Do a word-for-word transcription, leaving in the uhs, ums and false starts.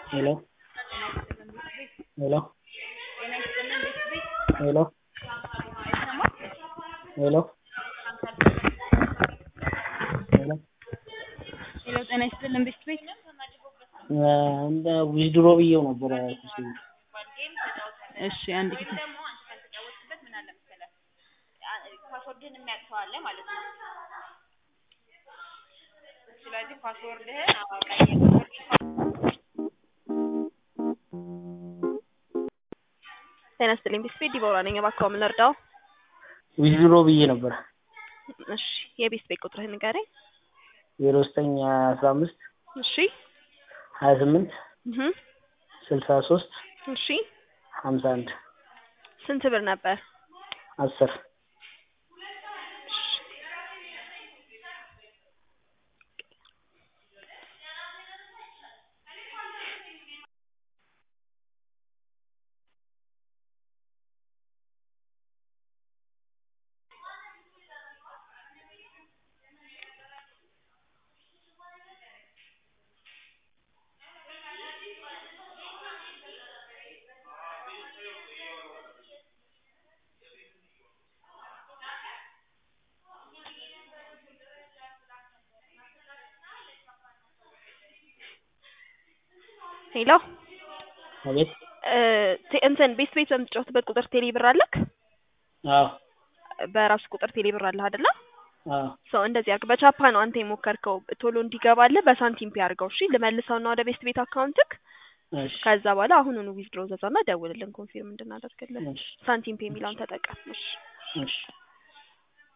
ሄሎ ሄሎ ሄሎ ሄሎ ሄሎ ሄሎ ጤና ይስጥልን ቤት ቤት እንደ ዊዝድሮ ብዬው ነበር። እሺ አንድ ጊዜ ፓስወርድን የሚያጥፋው አለ ማለት ነው። ስለዚህ ፓስወርድህን አውቀህ ጤና ይስጥልኝ ቤት ቤት ዲቦራ ነኝ። እባክዎ ምን ልርዳው? ዊዝድሮ ብዬ ነበር። እሺ የቤት ቤት ቁጥርህን ንገረኝ። ዜሮ ዘጠኝ አስራ አምስት እሺ ሀያ ስምንት እህ ስልሳ ሶስት እሺ ሀምሳ አንድ ስንት ብር ነበር? አስር ሄሎ አቤት። እንትን ቤት ቤት በምትጫወትበት ቁጥር ቴሌ ብር አለክ? አዎ በራሱ ቁጥር ቴሌ ብር አለህ አይደለ? አዎ ሰው እንደዚህ አድርግ። በቻፓ ነው አንተ የሞከርከው ቶሎ እንዲገባልህ በሳንቲም ፒ አድርገው። እሺ ልመልሰውና ወደ ቤት ቤት አካውንትክ እሺ ከዛ በኋላ አሁኑኑ ዊዝድሮ ዘዛና ደውልልን ኮንፊርም እንድናደርግልህ። እሺ ሳንቲም ፔ የሚለውን ተጠቀም። እሺ እሺ